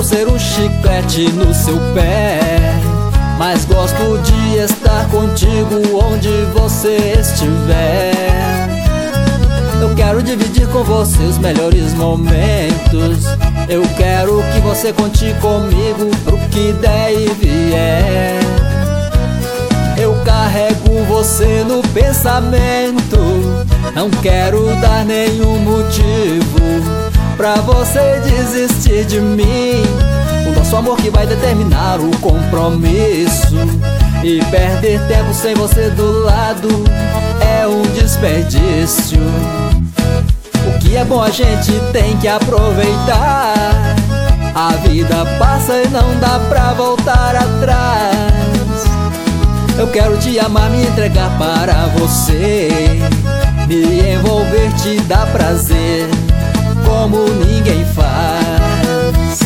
ser um chiclete no seu pé, mas gosto de estar contigo onde você estiver. Eu quero dividir com você os melhores momentos. Eu quero que você conte comigo pro que der e vier. Eu carrego você no pensamento, não quero dar nenhum motivo pra você desistir de mim. O nosso amor que vai determinar o compromisso, e perder tempo sem você do lado é um desperdício. O que é bom a gente tem que aproveitar. A vida passa e não dá pra voltar atrás. Eu quero te amar, me entregar para você, me envolver, te dar prazer como ninguém faz.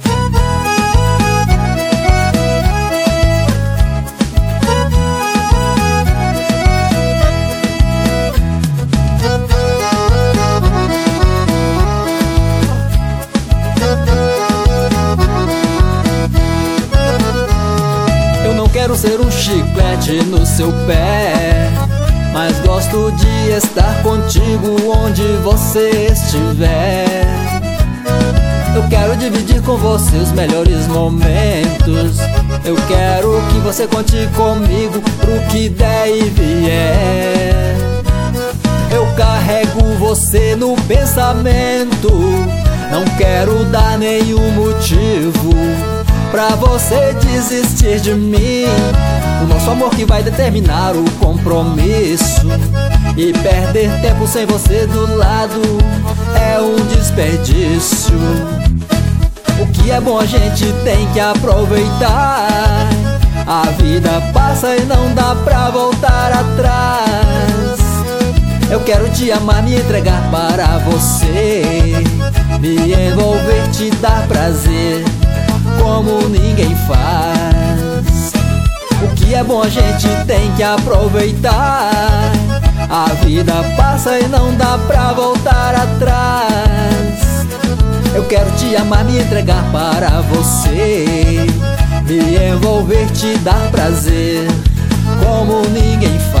Eu não quero ser um chiclete no seu pé, mas gosto de estar contigo onde você estiver. Eu quero dividir com você os melhores momentos. Eu quero que você conte comigo pro que der e vier. Eu carrego você no pensamento, não quero dar nenhum motivo pra você desistir de mim. O nosso amor que vai determinar o compromisso, e perder tempo sem você do lado é um desperdício. O que é bom a gente tem que aproveitar. A vida passa e não dá pra voltar atrás. Eu quero te amar, me entregar para você, me envolver, te dar prazer como ninguém faz. O que é bom a gente tem que aproveitar. A vida passa e não dá pra voltar atrás. Eu quero te amar, me entregar para você, me envolver, te dar prazer como ninguém faz.